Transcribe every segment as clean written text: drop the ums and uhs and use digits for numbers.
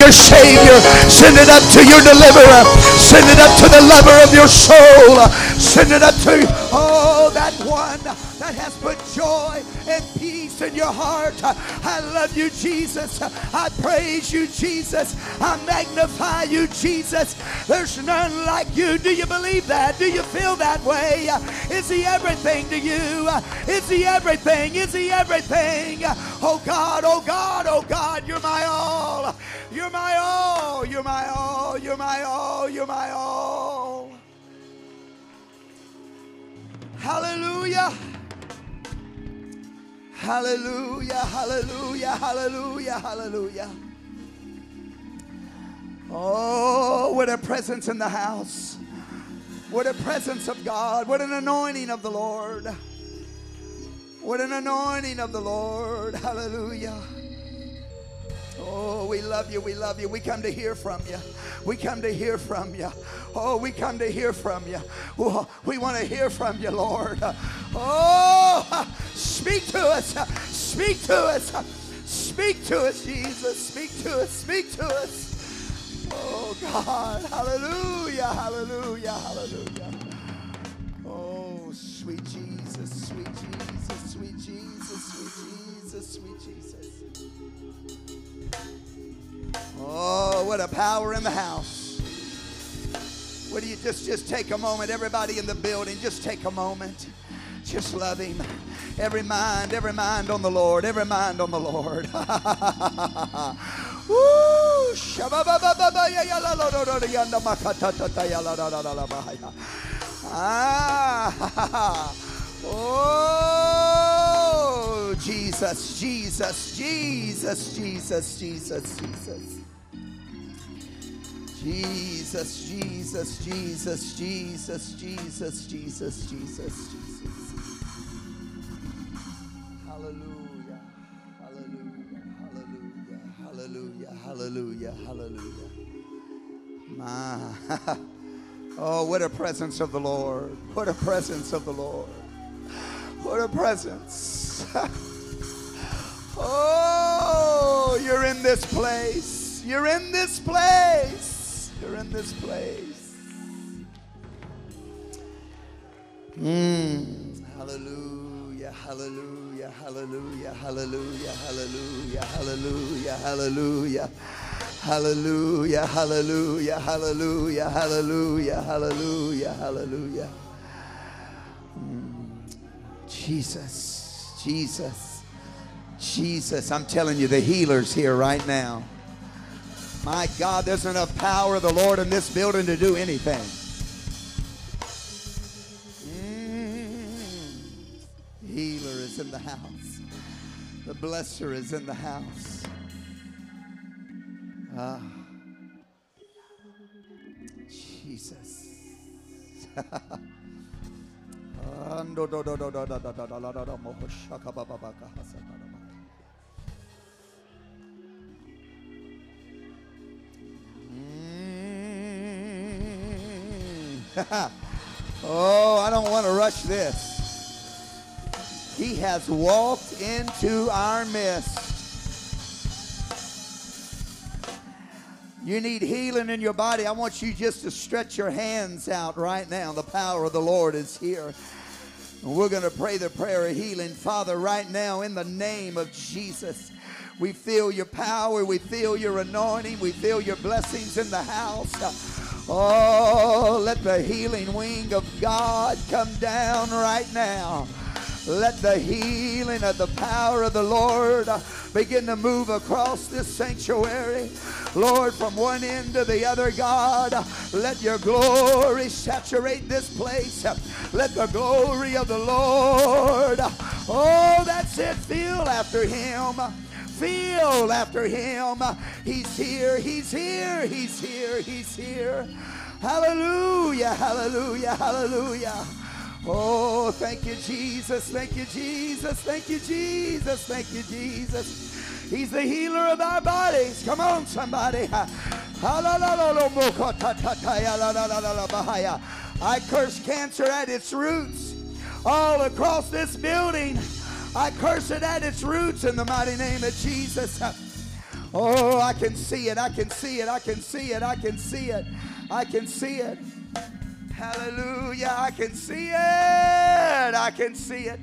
your Savior. Send it up to your deliverer. Send it up to the lover of your soul. Send it up to, oh, that one that has put joy and peace in your heart. I love you, Jesus. I praise you, Jesus. I magnify you, Jesus. There's none like you. Do you believe that? Do you feel that way? Is he everything to you? Is he everything? Is he everything? Oh God, oh God, oh God, you're my all. You're my all. You're my all. You're my all. You're my all. Hallelujah. Hallelujah, hallelujah, hallelujah, hallelujah. Oh, what a presence in the house. What a presence of God. What an anointing of the Lord. What an anointing of the Lord. Hallelujah. Oh, we love you. We love you. We come to hear from you. We come to hear from you. Oh, we come to hear from you. Oh, we want to hear from you, Lord. Oh, speak to us. Speak to us. Speak to us, Jesus. Speak to us. Speak to us. Oh, God. Hallelujah. Hallelujah. Hallelujah. Oh, sweet Jesus. Sweet Jesus. Sweet Jesus. Sweet Jesus. Sweet Jesus. Oh, what a power in the house. What do you just take a moment, everybody in the building, just take a moment. Just love him. Every mind on the Lord, every mind on the Lord. Woo! Oh, Jesus, Jesus, Jesus, Jesus, Jesus, Jesus. Jesus, Jesus, Jesus, Jesus, Jesus, Jesus, Jesus, Jesus. Hallelujah, hallelujah, hallelujah, hallelujah, hallelujah, hallelujah. My, oh, what a presence of the Lord. What a presence of the Lord. What a presence. Oh, you're in this place. You're in this place. You're in this place. Hallelujah, hallelujah, hallelujah, hallelujah, hallelujah, hallelujah, hallelujah, hallelujah, hallelujah, hallelujah, hallelujah, hallelujah, hallelujah. Jesus, Jesus, Jesus. I'm telling you, the healer's here right now. My God, there's enough power of the Lord in this building to do anything. Healer is in the house. The blesser is in the house. Jesus. Oh, I don't want to rush this. He has walked into our midst. You need healing in your body. I want you just to stretch your hands out right now. The power of the Lord is here. And we're going to pray the prayer of healing. Father, right now, in the name of Jesus, we feel your power. We feel your anointing. We feel your blessings in the house. Oh, let the healing wing of God come down right now. Let the healing of the power of the Lord begin to move across this sanctuary. Lord, from one end to the other, God, let your glory saturate this place. Let the glory of the Lord, oh, that's it, feel after him. Feel after him. He's here, he's here, he's here, he's here. Hallelujah, hallelujah, hallelujah. Oh, thank you, Jesus. Thank you, Jesus. Thank you, Jesus. Thank you, Jesus. He's the healer of our bodies. Come on, somebody. I curse cancer at its roots all across this building. I curse it at its roots in the mighty name of Jesus. Oh, I can see it. I can see it. I can see it. I can see it. I can see it. Hallelujah. I can see it. I can see it.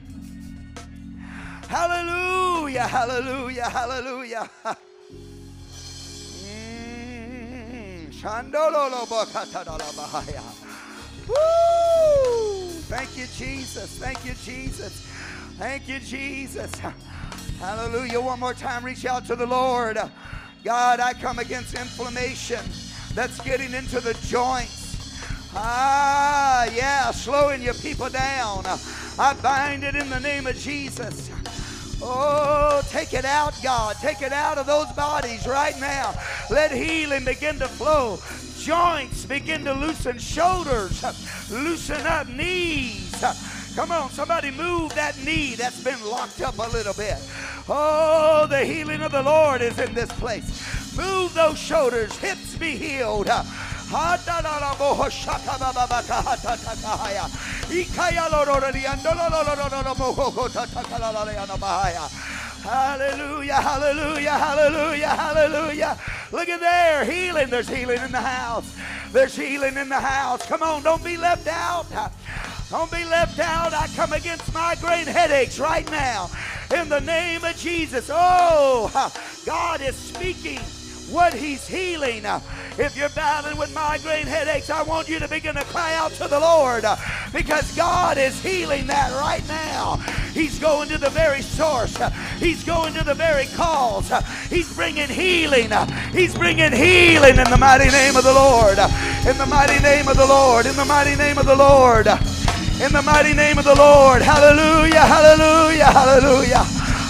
Hallelujah. Hallelujah. Hallelujah. Woo! Thank you, Jesus. Thank you, Jesus. Thank you, Jesus. Hallelujah. One more time, reach out to the Lord. God, I come against inflammation that's getting into the joints. Yeah, slowing your people down. I bind it in the name of Jesus. Oh, take it out, God. Take it out of those bodies right now. Let healing begin to flow. Joints begin to loosen. Shoulders loosen up. Knees. Come on, somebody move that knee that's been locked up a little bit. Oh, the healing of the Lord is in this place. Move those shoulders. Hips be healed. Hallelujah, hallelujah, hallelujah, hallelujah. Look at there, healing. There's healing in the house. There's healing in the house. Come on, don't be left out. Don't be left out. I come against migraine headaches right now in the name of Jesus. Oh, God is speaking what he's healing. If you're battling with migraine headaches, I want you to begin to cry out to the Lord, because God is healing that right now. He's going to the very source. He's going to the very cause. He's bringing healing. He's bringing healing in the mighty name of the Lord. In the mighty name of the Lord. In the mighty name of the Lord. In the mighty name of the Lord. Hallelujah, hallelujah, hallelujah.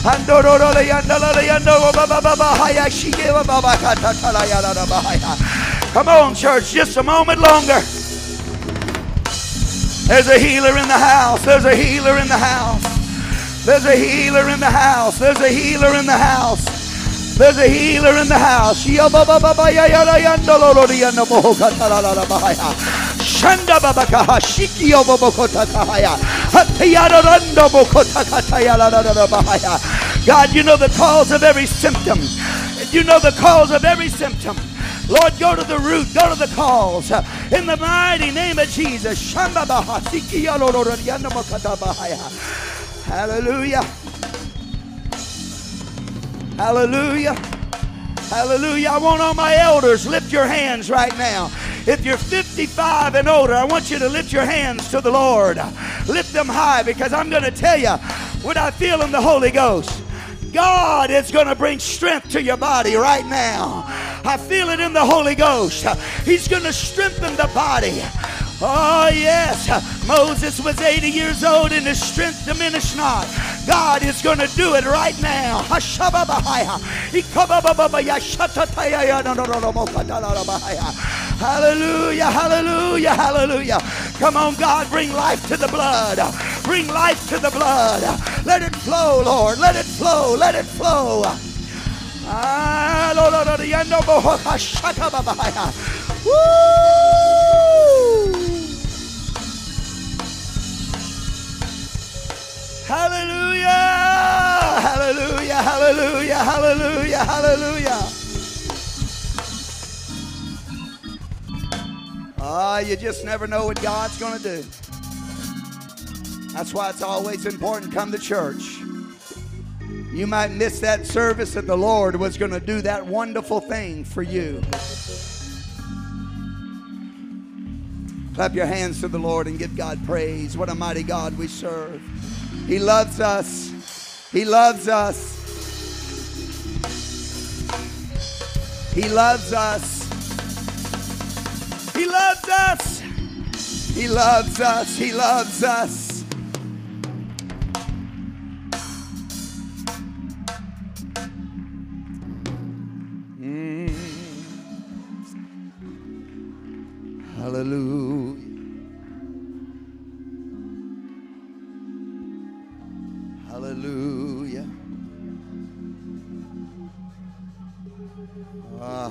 Come on, church, just a moment longer. There's a healer in the house. There's a healer in the house. There's a healer in the house. There's a healer in the house. There's a healer in the house. God, you know the cause of every symptom. You know the cause of every symptom. Lord, go to the root, go to the cause. In the mighty name of Jesus. Hallelujah. Hallelujah. Hallelujah. I want all my elders, lift your hands right now. If you're 55 and older, I want you to lift your hands to the Lord. Lift them high, because I'm going to tell you what I feel in the Holy Ghost. God is going to bring strength to your body right now. I feel it in the Holy Ghost. He's going to strengthen the body. Oh, yes. Moses was 80 years old and his strength diminished not. God is going to do it right now. Hallelujah, hallelujah, hallelujah. Come on, God, bring life to the blood. Bring life to the blood. Let it flow, Lord. Let it flow. Let it flow. Woo! Hallelujah! Hallelujah! Hallelujah! Hallelujah! Hallelujah! You just never know what God's going to do. That's why it's always important to come to church. You might miss that service that the Lord was going to do that wonderful thing for you. Clap your hands to the Lord and give God praise. What a mighty God we serve. He loves us. He loves us. He loves us. He loves us. He loves us. He loves us. Hallelujah. Hallelujah. Ah.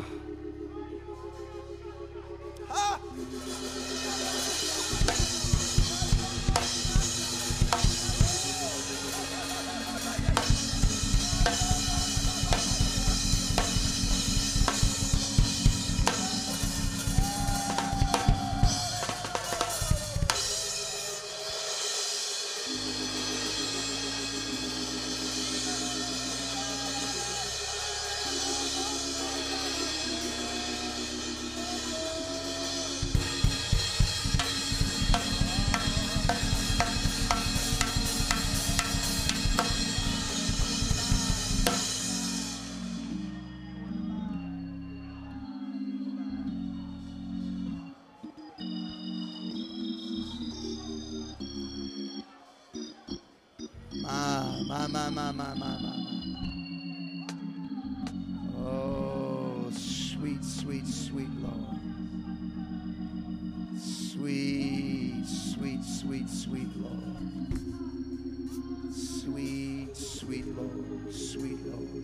Oh, sweet, sweet, sweet Lord. Sweet, sweet, sweet, sweet Lord. Sweet, sweet Lord. Sweet Lord.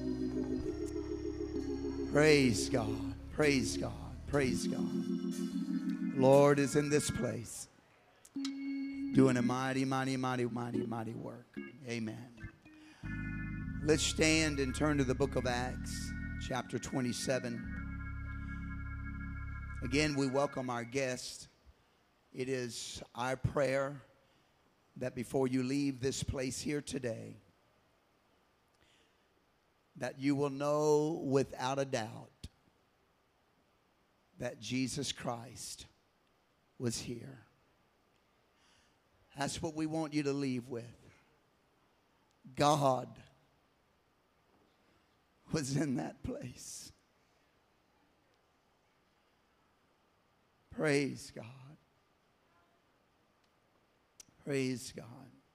Praise God. Praise God. Praise God. Lord is in this place, doing a mighty, mighty, mighty, mighty, mighty work. Amen. Let's stand and turn to the book of Acts, chapter 27. Again, we welcome our guest. It is our prayer that before you leave this place here today, that you will know without a doubt that Jesus Christ was here. That's what we want you to leave with. God was in that place. Praise God. Praise God.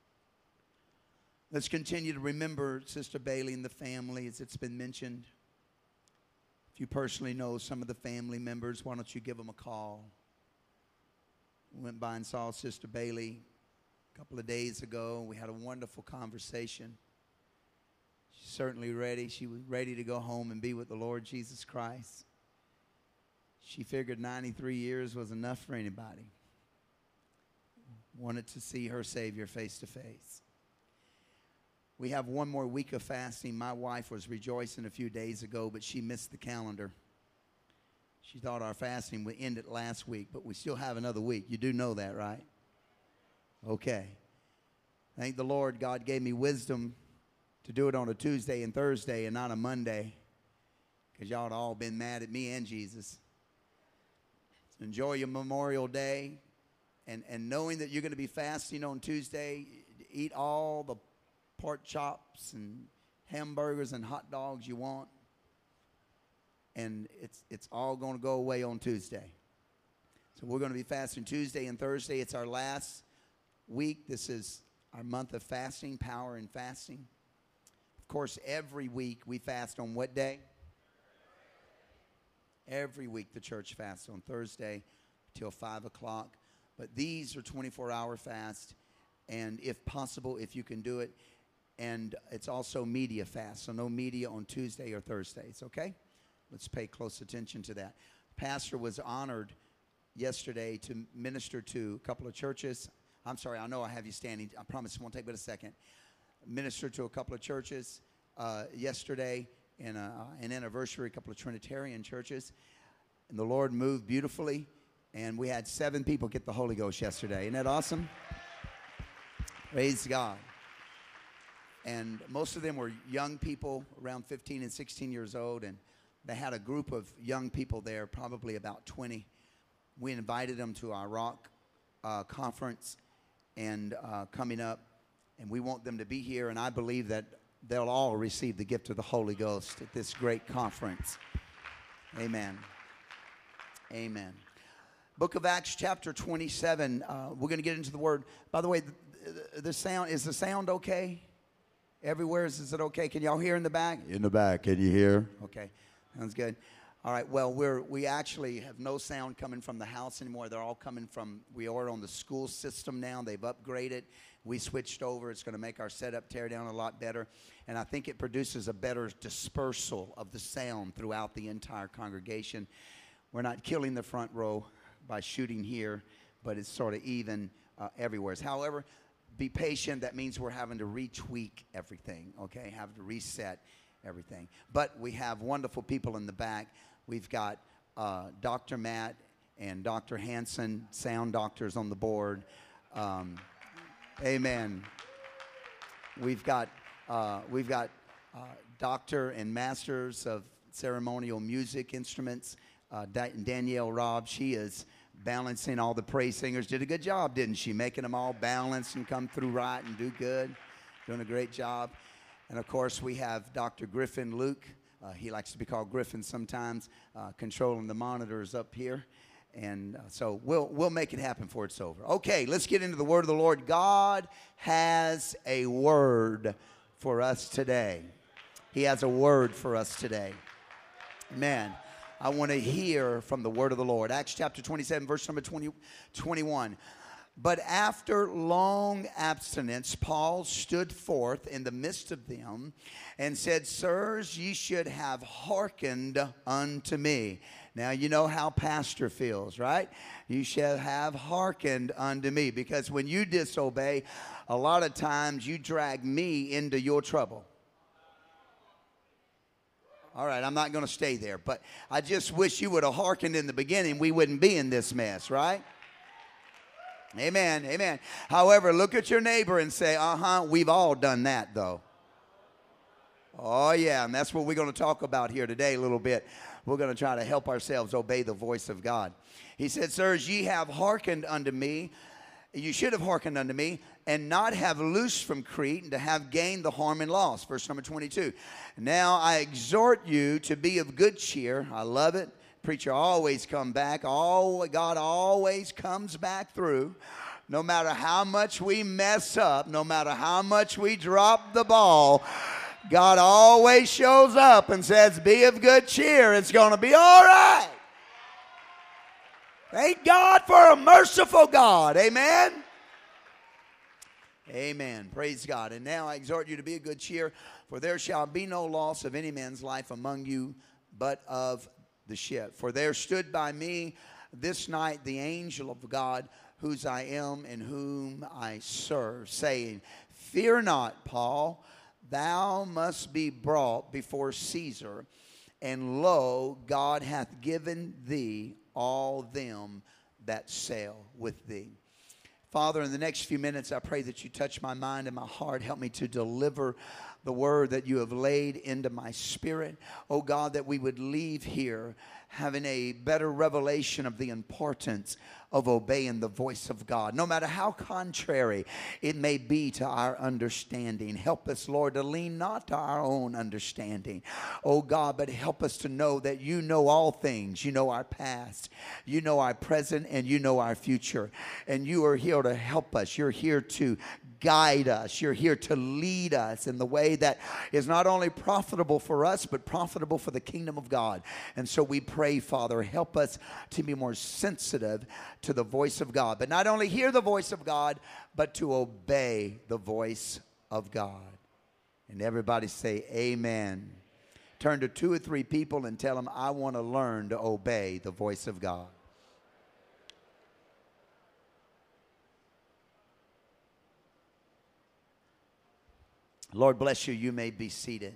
Let's continue to remember Sister Bailey and the family as it's been mentioned. If you personally know some of the family members, why don't you give them a call? We went by and saw Sister Bailey a couple of days ago. We had a wonderful conversation. She's certainly ready. She was ready to go home and be with the Lord Jesus Christ. She figured 93 years was enough for anybody. Wanted to see her Savior face to face. We have one more week of fasting. My wife was rejoicing a few days ago, but she missed the calendar. She thought our fasting would end it last week, but we still have another week. You do know that, right? Okay. Thank the Lord, God gave me wisdom to do it on a Tuesday and Thursday and not a Monday, because y'all had all been mad at me and Jesus. So enjoy your Memorial Day, and knowing that you're going to be fasting on Tuesday, eat all the pork chops and hamburgers and hot dogs you want, and it's all going to go away on Tuesday. So we're going to be fasting Tuesday and Thursday. It's our last week. This is our month of fasting, power in fasting. Of course, every week we fast on what day? Every week the church fasts on Thursday till 5 o'clock. But these are 24-hour fasts, and if possible, if you can do it. And it's also media fast, so no media on Tuesday or Thursdays, okay? Let's pay close attention to that. Pastor was honored yesterday to minister to a couple of churches. I'm sorry, I know I have you standing. I promise it won't take but a second. Minister to a couple of churches yesterday in an anniversary, a couple of Trinitarian churches. And the Lord moved beautifully, and we had 7 people get the Holy Ghost yesterday. Isn't that awesome? Praise God. And most of them were young people, around 15 and 16 years old, and they had a group of young people there, probably about 20. We invited them to our Rock conference and coming up, and we want them to be here, and I believe that they'll all receive the gift of the Holy Ghost at this great conference. Amen. Amen. Book of Acts, chapter 27. We're going to get into the Word. By the way, the sound, is the sound okay? Everywhere, is it okay? Can y'all hear in the back? In the back, can you hear? Okay, sounds good. All right, well, we actually have no sound coming from the house anymore. They're all coming from, we are on the school system now. They've upgraded. We switched over. It's going to make our setup tear down a lot better. And I think it produces a better dispersal of the sound throughout the entire congregation. We're not killing the front row by shooting here, but it's sort of even everywhere. However, be patient. That means we're having to retweak everything, okay? Having to reset everything. But we have wonderful people in the back. We've got Dr. Matt and Dr. Hanson, sound doctors on the board. Amen. We've got doctor and masters of ceremonial music instruments, Danielle Robb. She is balancing all the praise singers. Did a good job, didn't she? Making them all balance and come through right and do good. Doing a great job. And, of course, we have Dr. Griffin Luke. He likes to be called Griffin sometimes, controlling the monitors up here. And so we'll make it happen before it's over. Okay, let's get into the word of the Lord. God has a word for us today. He has a word for us today. Amen. I want to hear from the word of the Lord. Acts chapter 27, verse number 21. But after long abstinence, Paul stood forth in the midst of them and said, Sirs, ye should have hearkened unto me. Now, you know how pastor feels, right? You shall have hearkened unto me. Because when you disobey, a lot of times you drag me into your trouble. All right, I'm not going to stay there. But I just wish you would have hearkened in the beginning. We wouldn't be in this mess, right? Amen, amen. However, look at your neighbor and say, we've all done that, though. Oh, yeah, and that's what we're going to talk about here today a little bit. We're going to try to help ourselves obey the voice of God. He said, Sirs, ye have hearkened unto me. You should have hearkened unto me, and not have loosed from Crete, and to have gained the harm and loss. Verse number 22. Now I exhort you to be of good cheer. I love it. Preacher always come back. God always comes back through. No matter how much we mess up, no matter how much we drop the ball, God always shows up and says, be of good cheer. It's going to be all right. Thank God for a merciful God. Amen. Amen. Praise God. And now I exhort you to be of good cheer, for there shall be no loss of any man's life among you, but of the ship. For there stood by me this night the angel of God, whose I am and whom I serve, saying, Fear not, Paul, thou must be brought before Caesar, and lo, God hath given thee all them that sail with thee. Father, in the next few minutes, I pray that you touch my mind and my heart. Help me to deliver the word that you have laid into my spirit. Oh God, that we would leave here having a better revelation of the importance of obeying the voice of God, no matter how contrary it may be to our understanding. Help us, Lord, to lean not to our own understanding, oh God, but help us to know that you know all things. You know our past, you know our present, and you know our future. And you are here to help us. You're here to guide us. You're here to lead us in the way that is not only profitable for us, but profitable for the kingdom of God. And so we pray, Father, help us to be more sensitive to the voice of God. But not only hear the voice of God, but to obey the voice of God. And everybody say amen. Turn to 2 or 3 people and tell them, I want to learn to obey the voice of God. Lord bless you. You may be seated.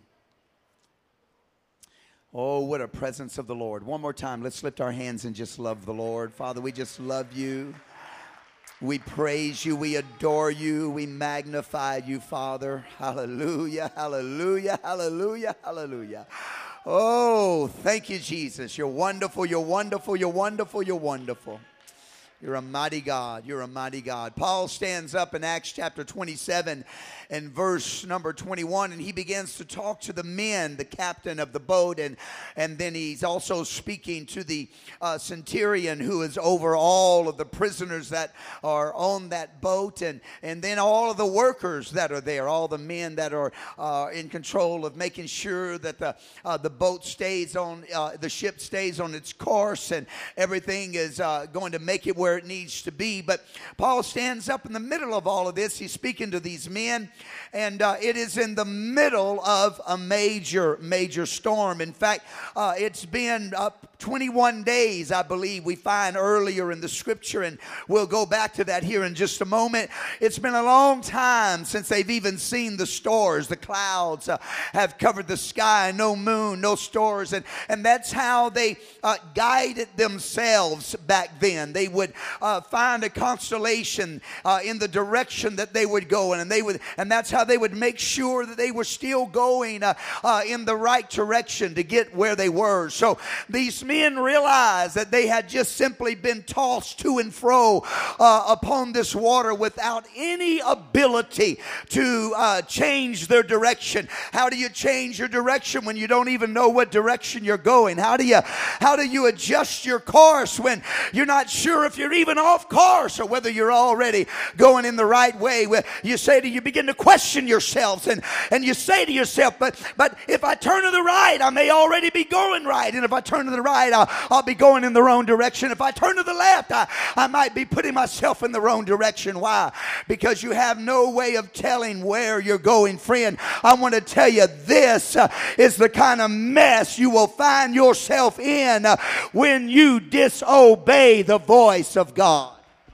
Oh, what a presence of the Lord. One more time, let's lift our hands and just love the Lord. Father, we just love you. We praise you. We adore you. We magnify you, Father. Hallelujah, hallelujah, hallelujah, hallelujah. Oh, thank you, Jesus. You're wonderful, you're wonderful, you're wonderful, you're wonderful. You're a mighty God. You're a mighty God. Paul stands up in Acts chapter 27 and verse number 21, and he begins to talk to the men, the captain of the boat, and then he's also speaking to the centurion who is over all of the prisoners that are on that boat, and then all of the workers that are there, all the men that are in control of making sure that the boat stays on, the ship stays on its course, and everything is going to make it where it needs to be. But Paul stands up in the middle of all of this. He's speaking to these men, and it is in the middle of a major storm. In fact, it's been 21 days, I believe, we find earlier in the scripture, and we'll go back to that here in just a moment. It's been a long time since they've even seen the stars. The clouds have covered the sky, no moon, no stars, and that's how they guided themselves back then. They would find a constellation in the direction that they would go in, and that's how they would make sure that they were still going in the right direction to get where they were. So these men realized that they had just simply been tossed to and fro upon this water without any ability to change their direction. How do you change your direction when you don't even know what direction you're going? How do you adjust your course when you're not sure if you're even off course or whether you're already going in the right way? You begin to question yourselves, and you say to yourself, but if I turn to the right, I may already be going right, and if I turn to the right, I'll be going in the wrong direction. If I turn to the left, I might be putting myself in the wrong direction. Why? Because you have no way of telling where you're going. Friend, I want to tell you, this is the kind of mess you will find yourself in when you disobey the voice of God.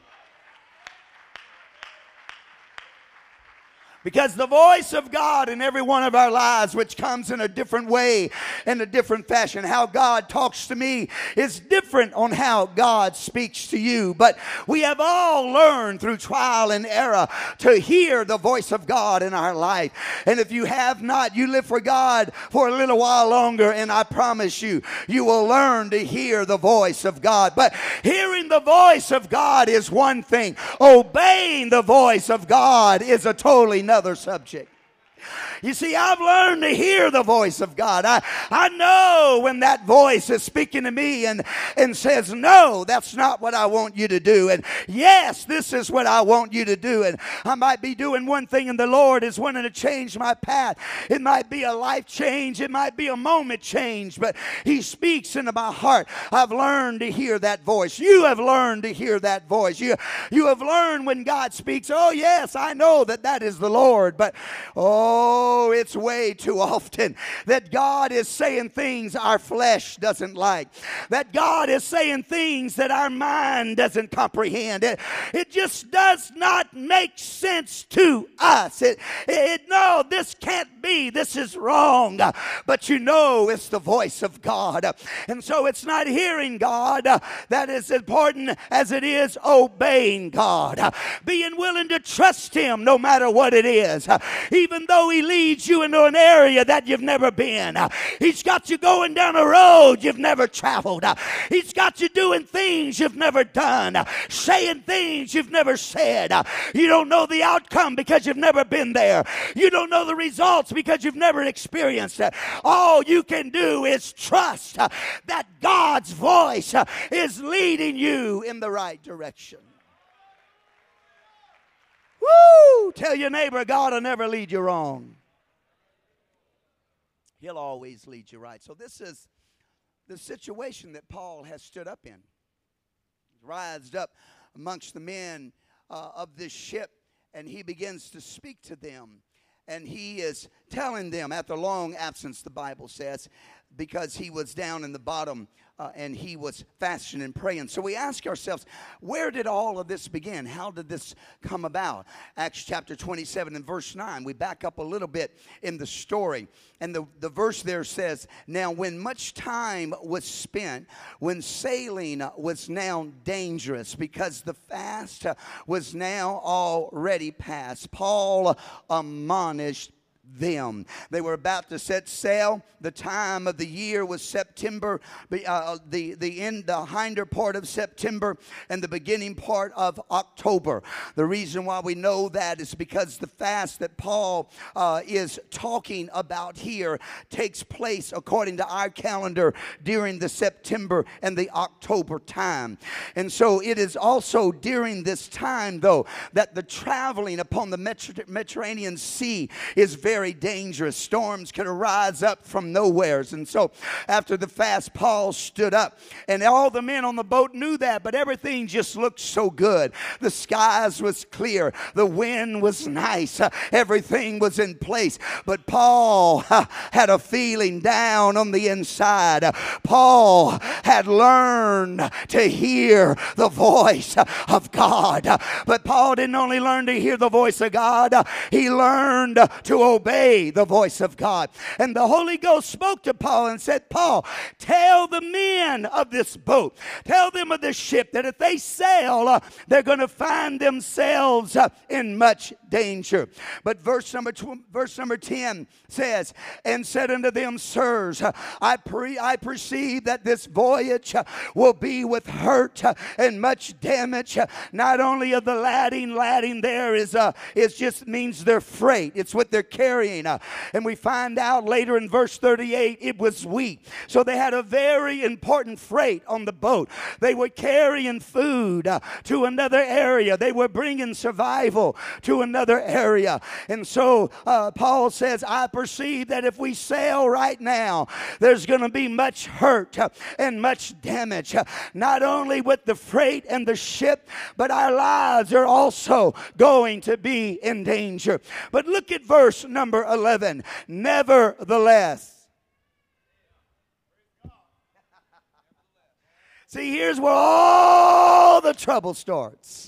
Because the voice of God in every one of our lives, which comes in a different way, in a different fashion. How God talks to me is different on how God speaks to you. But we have all learned through trial and error to hear the voice of God in our life. And if you have not, you live for God for a little while longer, and I promise you, you will learn to hear the voice of God. But hearing the voice of God is one thing. Obeying the voice of God is a totally another subject. You see, I've learned to hear the voice of God. I know when that voice is speaking to me and says, no, that's not what I want you to do. And yes, this is what I want you to do. And I might be doing one thing and the Lord is wanting to change my path. It might be a life change. It might be a moment change. But He speaks into my heart. I've learned to hear that voice. You have learned to hear that voice. You have learned when God speaks, oh yes, I know that is the Lord. But it's way too often that God is saying things our flesh doesn't like. That God is saying things that our mind doesn't comprehend. It just does not make sense to us. No, this can't be. This is wrong. But you know it's the voice of God. And so it's not hearing God that is important as it is obeying God. Being willing to trust Him no matter what it is. Even though He leads you into an area that you've never been. He's got you going down a road you've never traveled. He's got you doing things you've never done. Saying things you've never said. You don't know the outcome because you've never been there. You don't know the results because you've never experienced it. All you can do is trust that God's voice is leading you in the right direction. Woo! Tell your neighbor, God will never lead you wrong. He'll always lead you right. So this is the situation that Paul has stood up in. He's rised up amongst the men of this ship, and he begins to speak to them. And he is telling them, after long absence, the Bible says, because he was down in the bottom and he was fasting and praying. So we ask ourselves, where did all of this begin? How did this come about? Acts chapter 27 and verse 9. We back up a little bit in the story. And the verse there says, now when much time was spent, when sailing was now dangerous, because the fast was now already past, Paul admonished them. They were about to set sail. The time of the year was September, the hinder part of September and the beginning part of October. The reason why we know that is because the fast that Paul is talking about here takes place according to our calendar during the September and the October time. And so it is also during this time, though, that the traveling upon the Mediterranean Sea is very dangerous. Storms could arise up from nowheres. And so after the fast, Paul stood up, and all the men on the boat knew that, but everything just looked so good. The skies was clear. The wind was nice. Everything was in place. But Paul had a feeling down on the inside. Paul had learned to hear the voice of God. But Paul didn't only learn to hear the voice of God, he learned to obey obey the voice of God. And the Holy Ghost spoke to Paul and said, Paul, tell the men of this boat, tell them of this ship, that if they sail, they're going to find themselves in much danger. But verse number 10 says, and said unto them, sirs, I perceive that this voyage will be with hurt and much damage, not only of the lading there is just means their freight. It's what they're carrying. And we find out later in verse 38, it was wheat. So they had a very important freight on the boat. They were carrying food to another area. They were bringing survival to another area. And so Paul says, I perceive that if we sail right now, there's going to be much hurt and much damage, not only with the freight and the ship, but our lives are also going to be in danger. But look at verse number 11. Nevertheless. See, here's where all the trouble starts.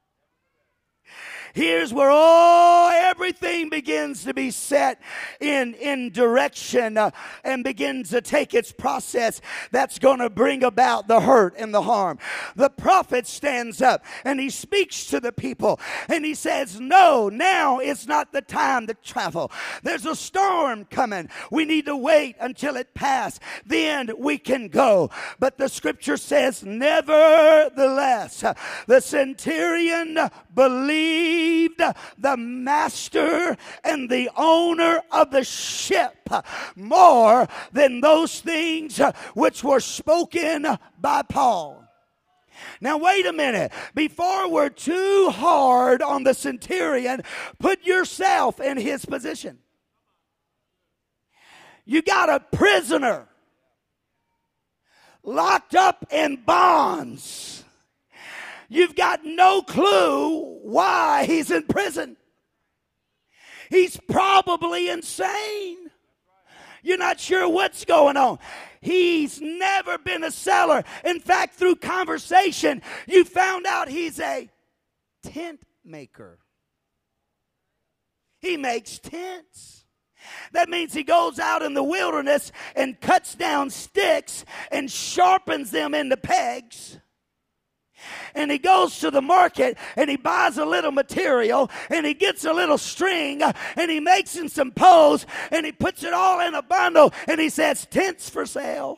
Here's where everything begins to be set in direction and begins to take its process that's going to bring about the hurt and the harm. The prophet stands up and he speaks to the people and he says, no, now it's not the time to travel. There's a storm coming. We need to wait until it passes. Then we can go. But the scripture says, nevertheless, the centurion believed the master and the owner of the ship more than those things which were spoken by Paul. Now wait a minute. Before we're too hard on the centurion, put yourself in his position. You got a prisoner locked up in bonds. You've got no clue why he's in prison. He's probably insane. You're not sure what's going on. He's never been a seller. In fact, through conversation, you found out he's a tent maker. He makes tents. That means he goes out in the wilderness and cuts down sticks and sharpens them into pegs. And he goes to the market and he buys a little material and he gets a little string and he makes him some poles and he puts it all in a bundle and he says, tents for sale.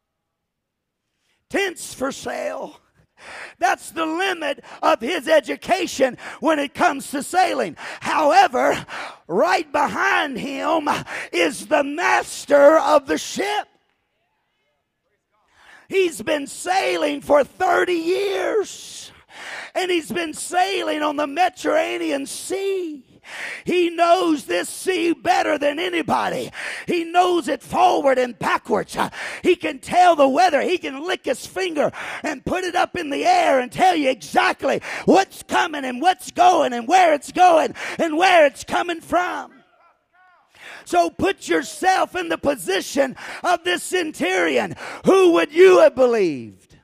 Tents for sale. That's the limit of his education when it comes to sailing. However, right behind him is the master of the ship. He's been sailing for 30 years. And he's been sailing on the Mediterranean Sea. He knows this sea better than anybody. He knows it forward and backwards. He can tell the weather. He can lick his finger and put it up in the air and tell you exactly what's coming and what's going and where it's going and where it's coming from. So put yourself in the position of this centurion. Who would you have believed?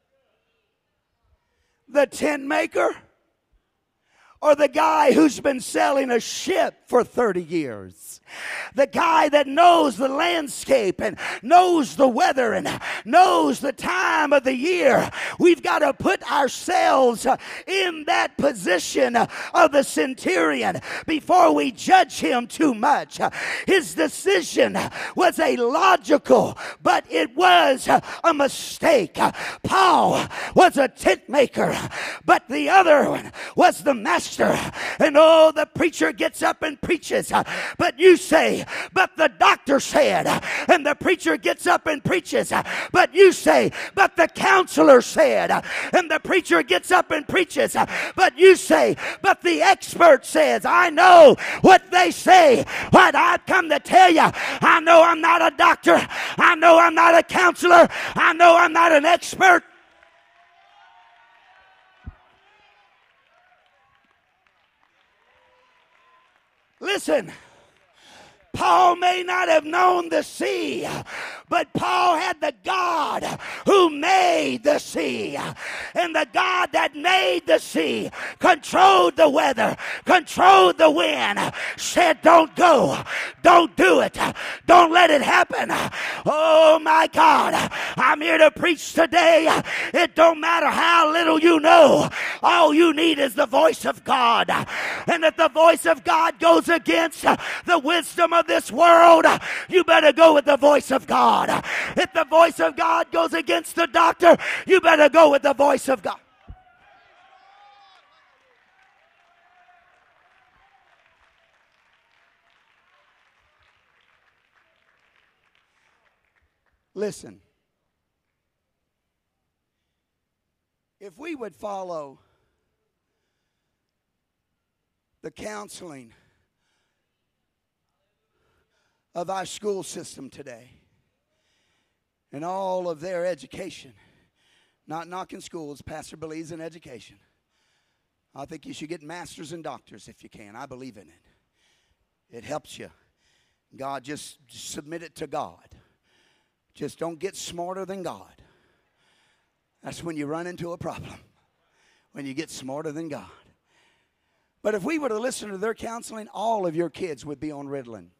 The tent maker? Or the guy who's been selling a ship for 30 years? The guy that knows the landscape and knows the weather and knows the time of the year. We've got to put ourselves in that position of the centurion before we judge him too much. His decision was a logical, but it was a mistake. Paul was a tent maker, but the other one was the master. And the preacher gets up and preaches, but you say, but the doctor said, and the preacher gets up and preaches, but you say, but the counselor said, and the preacher gets up and preaches, but you say, but the expert says. I know what they say, but I've come to tell you, I know I'm not a doctor, I know I'm not a counselor, I know I'm not an expert. Listen, Paul may not have known the sea, but Paul had the God who made the sea. And the God that made the sea controlled the weather, controlled the wind, said, don't go, don't do it, don't let it happen. Oh my God, I'm here to preach today. It don't matter how little you know. All you need is the voice of God. And if the voice of God goes against the wisdom of this world, you better go with the voice of God. If the voice of God goes against the doctor, you better go with the voice of God. Listen, if we would follow the counseling of our school system today and all of their education, not knocking schools, Pastor believes in education. I think you should get masters and doctors if you can. I believe in it. It helps you. God, just submit it to God. Just don't get smarter than God. That's when you run into a problem, when you get smarter than God. But if we were to listen to their counseling, all of your kids would be on Ritalin.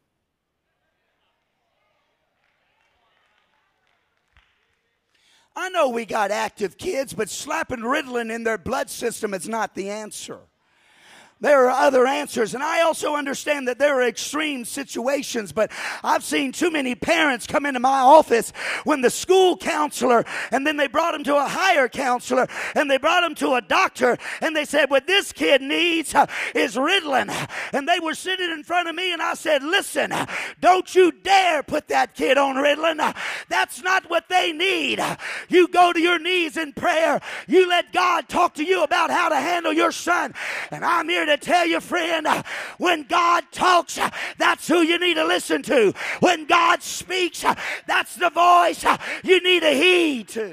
I know we got active kids, but slapping Ritalin in their blood system is not the answer. There are other answers, and I also understand that there are extreme situations, but I've seen too many parents come into my office when the school counselor, and then they brought them to a higher counselor, and they brought them to a doctor, and they said, what this kid needs is Ritalin. And they were sitting in front of me, and I said, listen, don't you dare put that kid on Ritalin. That's not what they need. You go to your knees in prayer. You let God talk to you about how to handle your son. And I'm here to tell you, friend, when God talks, that's who you need to listen to. When God speaks, that's the voice you need to heed to.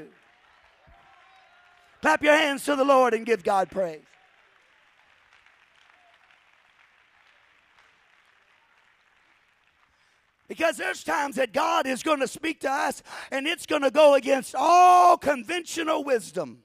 Clap your hands to the Lord and give God praise. Because there's times that God is going to speak to us and it's going to go against all conventional wisdom.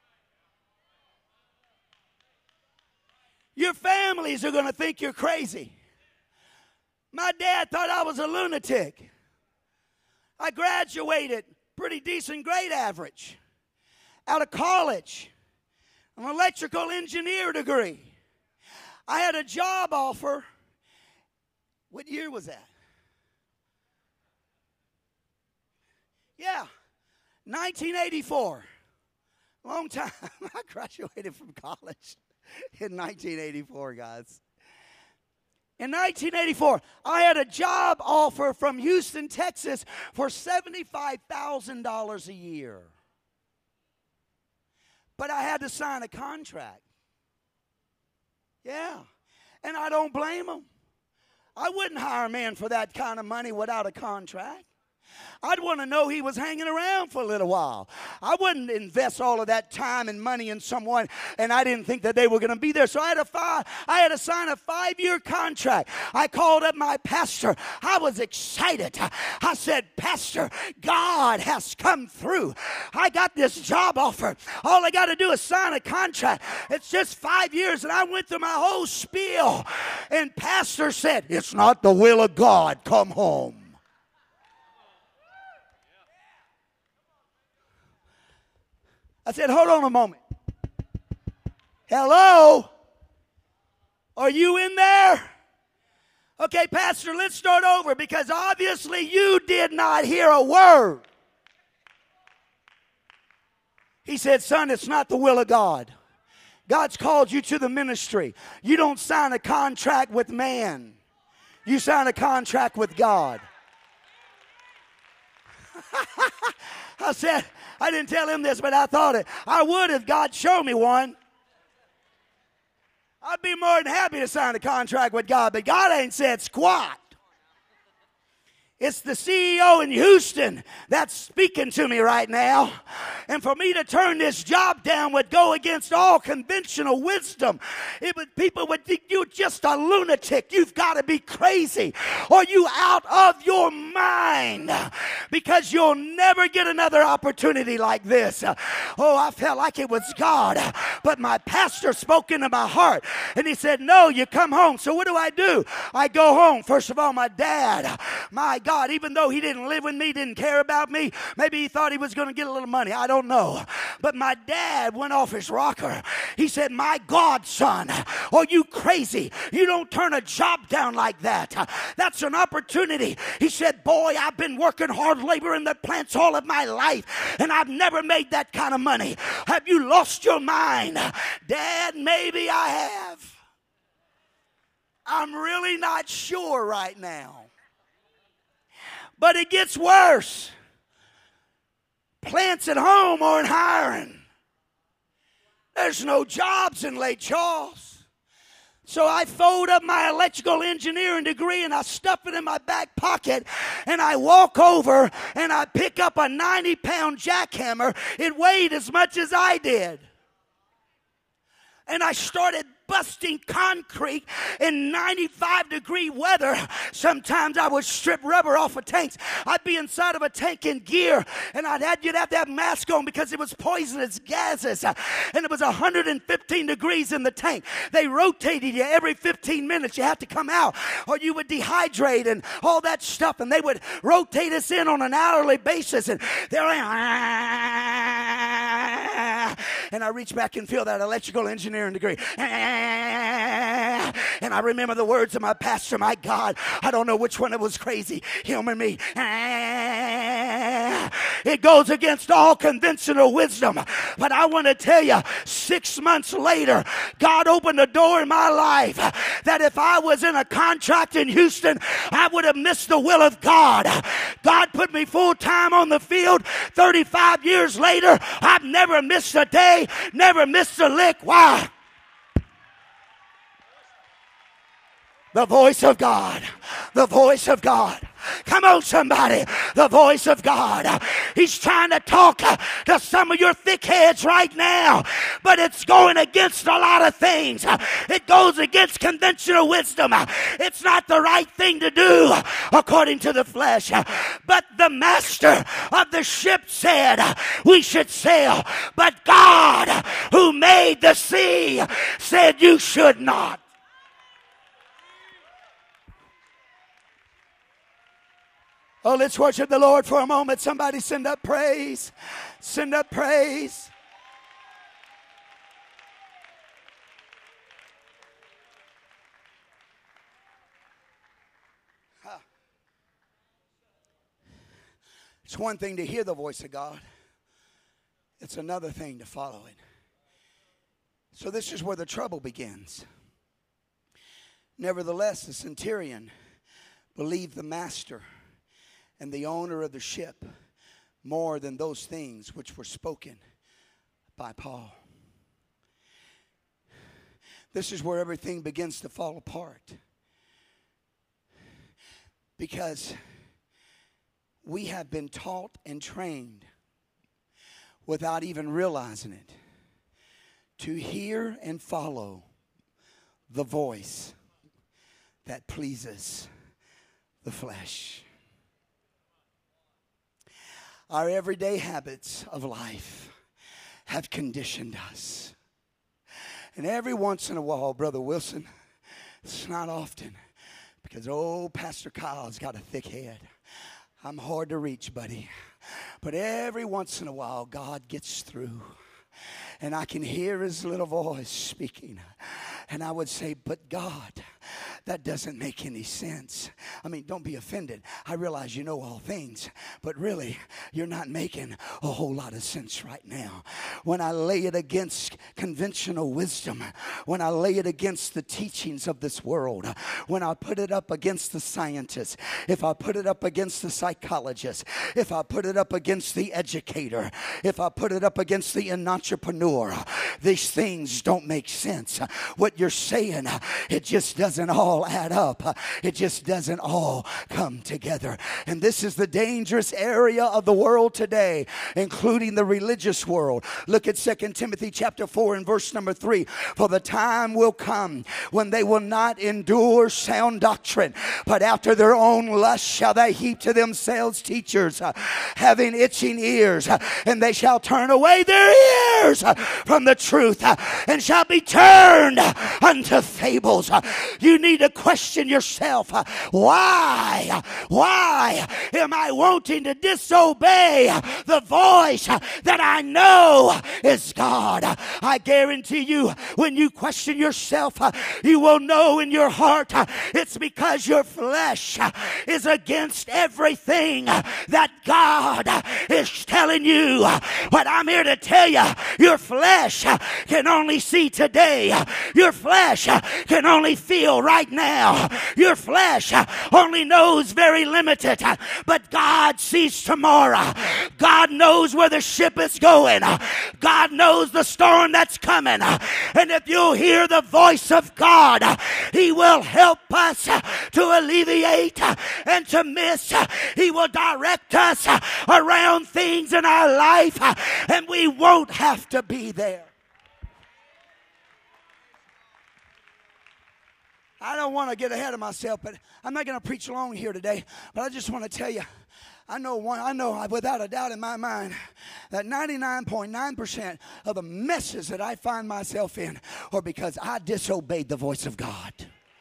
Your families are going to think you're crazy. My dad thought I was a lunatic. I graduated pretty decent grade average out of college, an electrical engineer degree. I had a job offer. What year was that? Yeah, 1984. Long time. I graduated from college in 1984, guys. In 1984, I had a job offer from Houston, Texas for $75,000 a year. But I had to sign a contract. Yeah, and I don't blame them. I wouldn't hire a man for that kind of money without a contract. I'd want to know he was hanging around for a little while. I wouldn't invest all of that time and money in someone, and I didn't think that they were going to be there. So I had to sign a 5-year contract. I called up my pastor. I was excited. I said, Pastor, God has come through. I got this job offer. All I got to do is sign a contract. It's just 5 years, and I went through my whole spiel. And Pastor said, it's not the will of God. Come home. I said, hold on a moment. Hello? Are you in there? Okay, Pastor, let's start over because obviously you did not hear a word. He said, son, it's not the will of God. God's called you to the ministry. You don't sign a contract with man. You sign a contract with God. I said, I didn't tell him this, but I thought it. I would if God showed me one. I'd be more than happy to sign a contract with God, but God ain't said squat. It's the CEO in Houston that's speaking to me right now. And for me to turn this job down would go against all conventional wisdom. People would think you're just a lunatic. You've got to be crazy, or you out of your mind, because you'll never get another opportunity like this. I felt like it was God, but my pastor spoke into my heart, and he said, no, you come home. So what do? I go home. First of all, my dad, my God, even though he didn't live with me, didn't care about me, maybe he thought he was going to get a little money. I don't know. But my dad went off his rocker. He said, my God, son, are you crazy? You don't turn a job down like that. That's an opportunity. He said, boy, I've been working hard labor in the plants all of my life, and I've never made that kind of money. Have you lost your mind? Dad, maybe I have. I'm really not sure right now. But it gets worse. Plants at home aren't hiring. There's no jobs in Lake Charles. So I fold up my electrical engineering degree and I stuff it in my back pocket, and I walk over and I pick up a 90-pound jackhammer. It weighed as much as I did. And I started busting concrete in 95-degree weather. Sometimes I would strip rubber off of tanks. I'd be inside of a tank in gear, and you'd have to have mask on because it was poisonous gases. And it was 115 degrees in the tank. They rotated you every 15 minutes. You had to come out, or you would dehydrate and all that stuff. And they would rotate us in on an hourly basis. And they're like, and I reach back and feel that electrical engineering degree. And I remember the words of my pastor, my God, I don't know which one it was crazy, him or me. It goes against all conventional wisdom. But I want to tell you, 6 months later, God opened a door in my life that if I was in a contract in Houston, I would have missed the will of God. God put me full time on the field. 35 years later, I've never missed a day, never missed a lick. Why? The voice of God. The voice of God. Come on, somebody. The voice of God. He's trying to talk to some of your thick heads right now, but it's going against a lot of things. It goes against conventional wisdom. It's not the right thing to do according to the flesh. But the master of the ship said we should sail. But God, who made the sea, said you should not. Oh, let's worship the Lord for a moment. Somebody send up praise. Send up praise. It's one thing to hear the voice of God. It's another thing to follow it. So this is where the trouble begins. Nevertheless, the centurion believed the master and the owner of the ship more than those things which were spoken by Paul. This is where everything begins to fall apart. Because we have been taught and trained without even realizing it to hear and follow the voice that pleases the flesh. Our everyday habits of life have conditioned us. And every once in a while, Brother Wilson, it's not often, because, Pastor Kyle's got a thick head. I'm hard to reach, buddy. But every once in a while, God gets through. And I can hear his little voice speaking. And I would say, but God, that doesn't make any sense. I mean, don't be offended. I realize you know all things, but really, you're not making a whole lot of sense right now. When I lay it against conventional wisdom, when I lay it against the teachings of this world, when I put it up against the scientists, if I put it up against the psychologist, if I put it up against the educator, if I put it up against the entrepreneur, these things don't make sense. What you're saying, it just doesn't all all add up. It just doesn't all come together. And this is the dangerous area of the world today, including the religious world. Look at 2 Timothy chapter 4 and verse number 3. For the time will come when they will not endure sound doctrine, but after their own lust shall they heap to themselves teachers, having itching ears, and they shall turn away their ears from the truth, and shall be turned unto fables. You need to question yourself. Why am I wanting to disobey the voice that I know is God? I guarantee you, when you question yourself, you will know in your heart it's because your flesh is against everything that God is telling you. But I'm here to tell you, your flesh can only see today. Your flesh can only feel right now. Your flesh only knows very limited. But God sees tomorrow. God knows where the ship is going. God knows the storm that's coming. And if you'll hear the voice of God, He will help us to alleviate and to miss. He will direct us around things in our life, and we won't have to be there. I don't want to get ahead of myself, but I'm not going to preach long here today. But I just want to tell you, I know without a doubt in my mind that 99.9% of the messes that I find myself in are because I disobeyed the voice of God.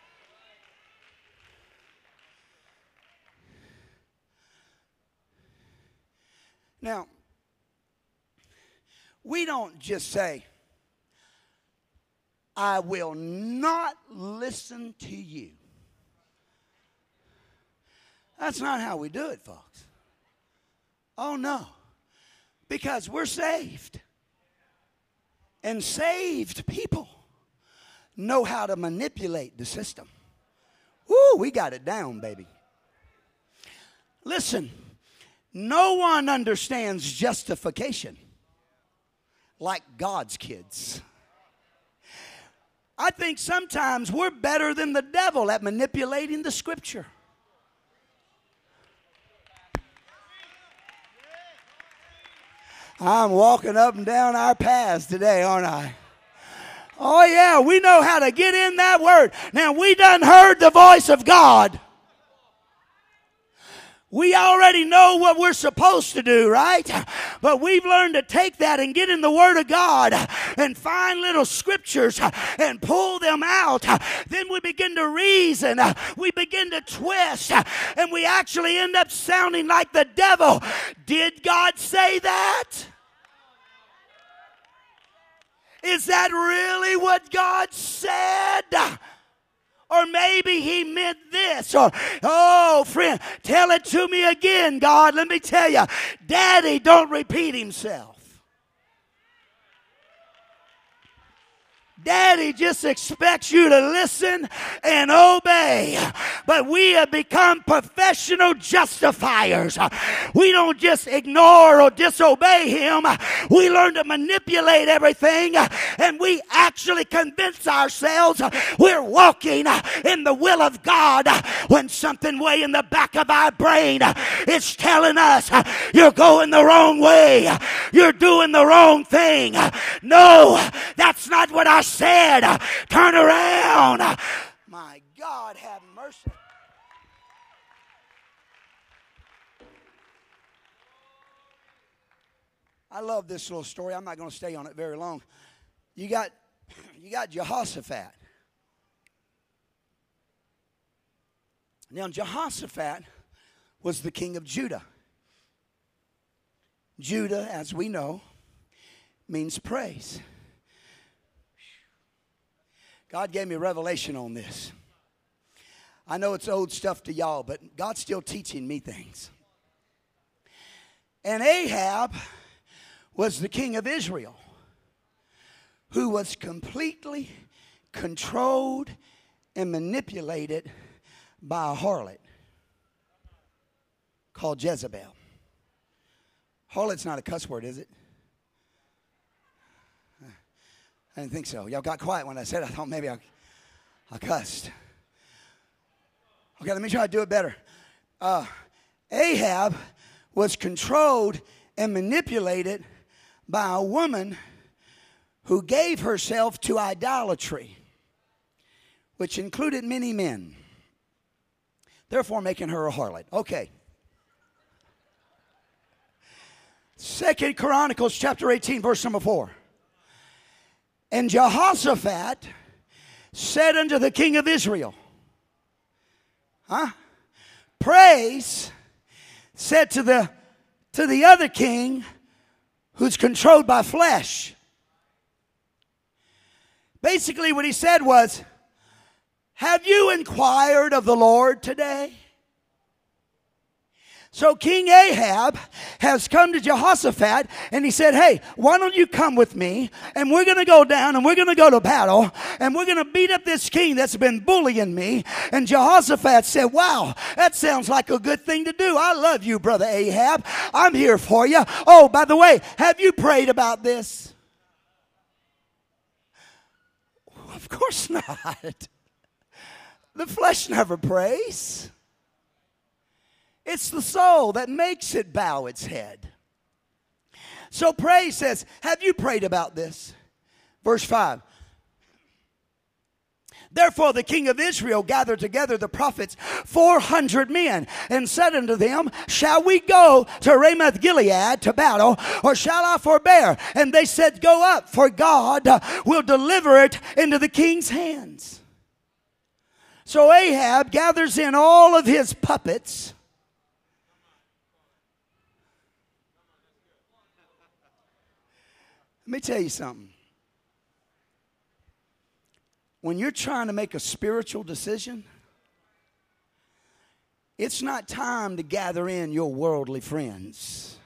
Now, we don't just say, I will not listen to you. That's not how we do it, folks. Oh, no. Because we're saved. And saved people know how to manipulate the system. Woo, we got it down, baby. Listen, no one understands justification like God's kids. I think sometimes we're better than the devil at manipulating the scripture. I'm walking up and down our paths today, aren't I? Oh yeah, we know how to get in that word. Now we done heard the voice of God. We already know what we're supposed to do, right? But we've learned to take that and get in the Word of God and find little scriptures and pull them out. Then we begin to reason. We begin to twist. And we actually end up sounding like the devil. Did God say that? Is that really what God said? Or maybe He meant this. Or, oh, friend, tell it to me again, God. Let me tell you, Daddy don't repeat himself. Daddy just expects you to listen and obey. But we have become professional justifiers. We don't just ignore or disobey Him. We learn to manipulate everything, and we actually convince ourselves we're walking in the will of God when something way in the back of our brain is telling us you're going the wrong way. You're doing the wrong thing. No, that's not what I said. Turn around. My God, have mercy. I love this little story. I'm not going to stay on it very long. You got Jehoshaphat. Now, Jehoshaphat was the king of Judah. Judah, as we know, means praise. God gave me a revelation on this. I know it's old stuff to y'all, but God's still teaching me things. And Ahab was the king of Israel, who was completely controlled and manipulated by a harlot called Jezebel. Harlot's not a cuss word, is it? I didn't think so. Y'all got quiet when I said it. I thought maybe I cussed. Okay, let me try to do it better. Ahab was controlled and manipulated by a woman who gave herself to idolatry, which included many men, therefore making her a harlot. Okay. 2 Chronicles chapter 18, verse number 4. And Jehoshaphat said unto the king of Israel, praise, said to the other king who's controlled by flesh. Basically what he said was, have you inquired of the Lord today? So King Ahab has come to Jehoshaphat and he said, hey, why don't you come with me and we're going to go down and we're going to go to battle and we're going to beat up this king that's been bullying me. And Jehoshaphat said, wow, that sounds like a good thing to do. I love you, brother Ahab. I'm here for you. Oh, by the way, have you prayed about this? Of course not. The flesh never prays. It's the soul that makes it bow its head. So praise says, have you prayed about this? Verse 5. Therefore the king of Israel gathered together the prophets 400 men and said unto them, shall we go to Ramoth Gilead to battle, or shall I forbear? And they said, go up, for God will deliver it into the king's hands. So Ahab gathers in all of his puppets. Let me tell you something. When you're trying to make a spiritual decision, it's not time to gather in your worldly friends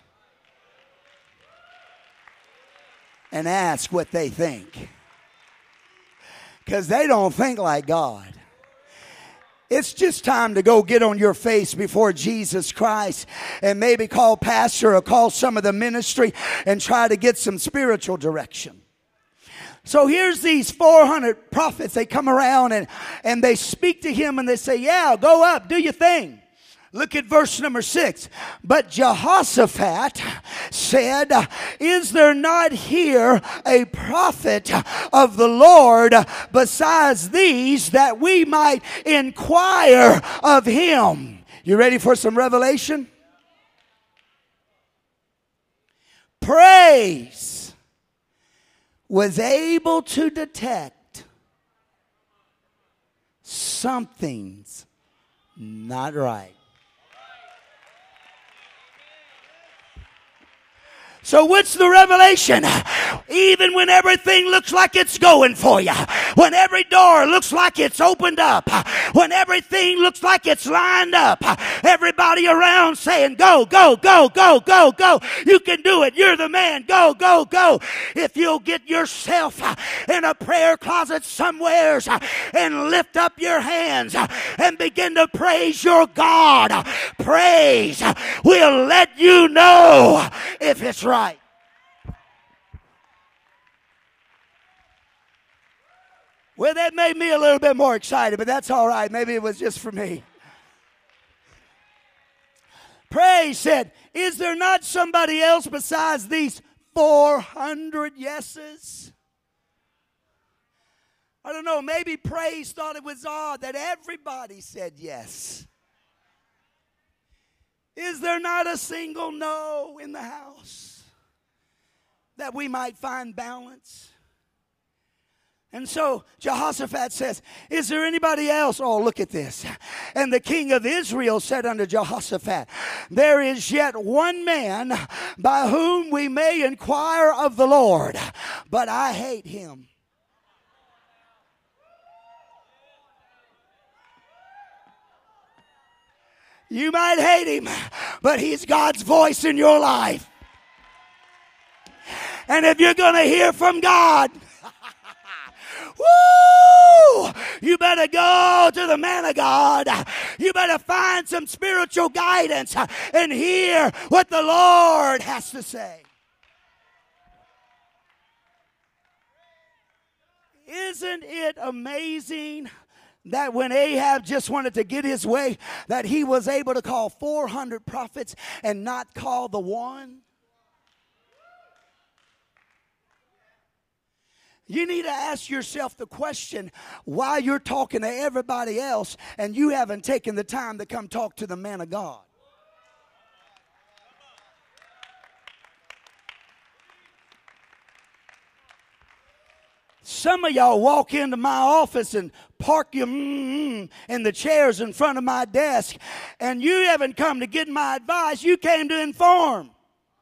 and ask what they think. Because they don't think like God. It's just time to go get on your face before Jesus Christ and maybe call pastor or call some of the ministry and try to get some spiritual direction. So here's these 400 prophets. They come around and they speak to him and they say, yeah, go up, do your thing. Look at verse number 6. But Jehoshaphat said, is there not here a prophet of the Lord besides these, that we might inquire of him? You ready for some revelation? Praise was able to detect something's not right. So what's the revelation? Even when everything looks like it's going for you, when every door looks like it's opened up, when everything looks like it's lined up, everybody around saying, go, go, go, go, go, go. You can do it. You're the man. Go, go, go. If you'll get yourself in a prayer closet somewheres and lift up your hands and begin to praise your God, praise will let you know if it's right. Well, that made me a little bit more excited, but that's all right. Maybe it was just for me. Praise said, is there not somebody else besides these 400 yeses? I don't know, maybe praise thought it was odd that everybody said yes. Is there not a single no in the house that we might find balance? And so Jehoshaphat says, is there anybody else? Oh, look at this. And the king of Israel said unto Jehoshaphat, there is yet one man by whom we may inquire of the Lord, but I hate him. You might hate him, but he's God's voice in your life. And if you're going to hear from God, woo! You better go to the man of God. You better find some spiritual guidance and hear what the Lord has to say. Isn't it amazing that when Ahab just wanted to get his way, that he was able to call 400 prophets and not call the one? You need to ask yourself the question why you're talking to everybody else and you haven't taken the time to come talk to the man of God. Some of y'all walk into my office and park your in the chairs in front of my desk, and you haven't come to get my advice. You came to inform.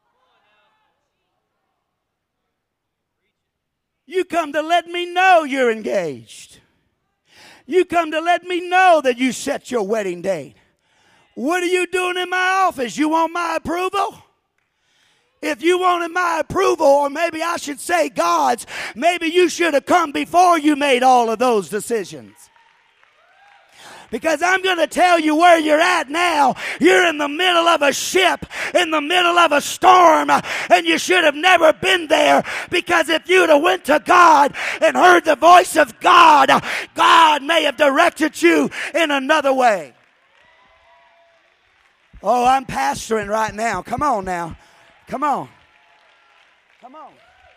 You come to let me know you're engaged. You come to let me know that you set your wedding date. What are you doing in my office? You want my approval? If you wanted my approval, or maybe I should say God's, maybe you should have come before you made all of those decisions. Because I'm going to tell you where you're at now. You're in the middle of a ship, in the middle of a storm, and you should have never been there. Because if you'd have went to God and heard the voice of God, God may have directed you in another way. Oh, I'm pastoring right now. Come on now. Come on. Come on.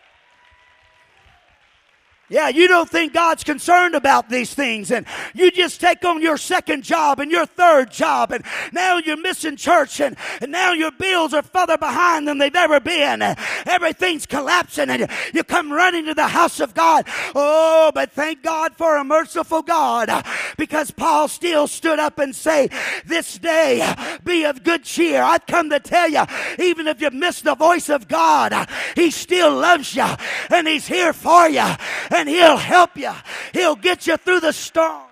Yeah, you don't think God's concerned about these things, and you just take on your second job and your third job, and now you're missing church, and now your bills are further behind than they've ever been. Everything's collapsing, and you come running to the house of God. Oh, but thank God for a merciful God, because Paul still stood up and say, this day be of good cheer. I've come to tell you, even if you miss the voice of God, he still loves you, and he's here for you. And he'll help you. He'll get you through the storm.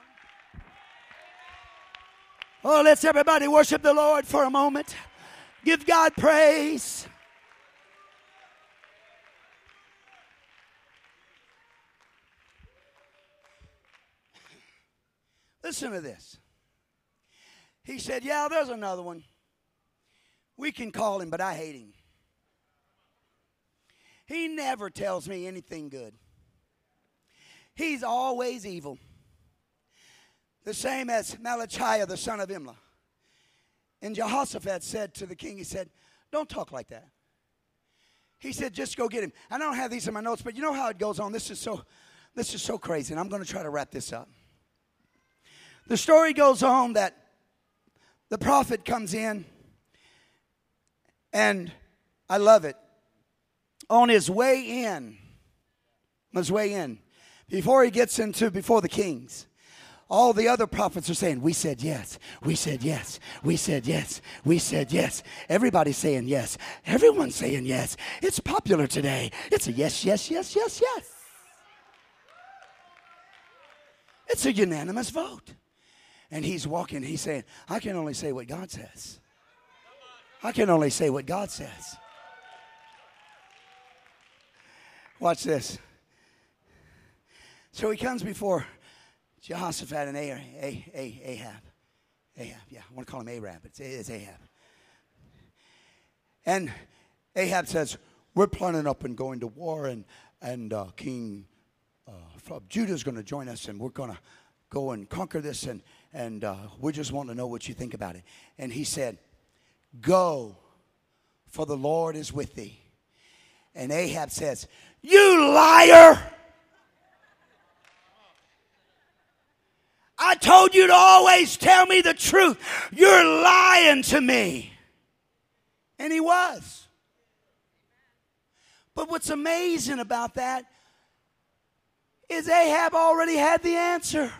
Oh, let's everybody worship the Lord for a moment. Give God praise. Listen to this. He said, yeah, there's another one. We can call him, but I hate him. He never tells me anything good. He's always evil. The same as Malachiah, the son of Imlah. And Jehoshaphat said to the king, he said, don't talk like that. He said, just go get him. I don't have these in my notes, but you know how it goes on. This is so crazy, and I'm going to try to wrap this up. The story goes on that the prophet comes in, and I love it. On his way in, before he gets before the kings, all the other prophets are saying, we said yes, we said yes, we said yes, we said yes. Everybody's saying yes. Everyone's saying yes. It's popular today. It's a yes, yes, yes, yes, yes. It's a unanimous vote. And he's walking, he's saying, I can only say what God says. I can only say what God says. Watch this. So he comes before Jehoshaphat and Ahab. Ahab, yeah, I want to call him Arab. It's Ahab. And Ahab says, we're planning up and going to war, and King from Judah is going to join us, and we're going to go and conquer this, and we just want to know what you think about it. And he said, go, for the Lord is with thee. And Ahab says, you liar! I told you to always tell me the truth. You're lying to me. And he was. But what's amazing about that is Ahab already had the answer.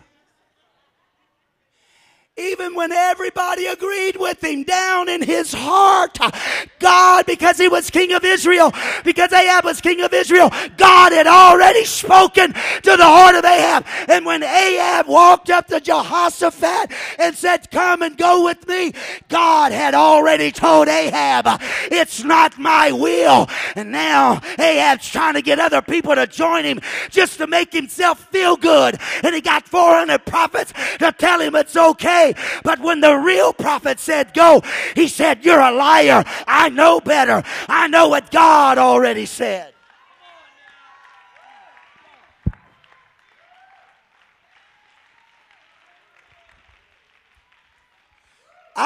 Even when everybody agreed with him, down in his heart, God, because he was king of Israel, because Ahab was king of Israel, God had already spoken to the heart of Ahab. And when Ahab walked up to Jehoshaphat and said, come and go with me, God had already told Ahab, it's not my will. And now Ahab's trying to get other people to join him just to make himself feel good. And he got 400 prophets to tell him it's okay. But when the real prophet said go, he said, you're a liar. I know better. I know what God already said.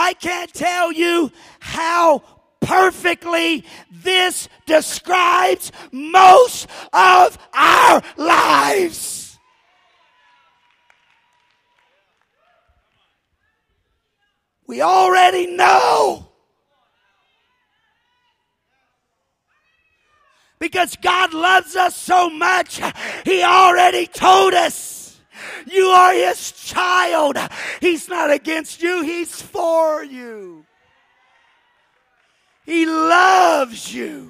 I can't tell you how perfectly this describes most of our lives. We already know. Because God loves us so much, He already told us. You are His child. He's not against you, He's for you. He loves you.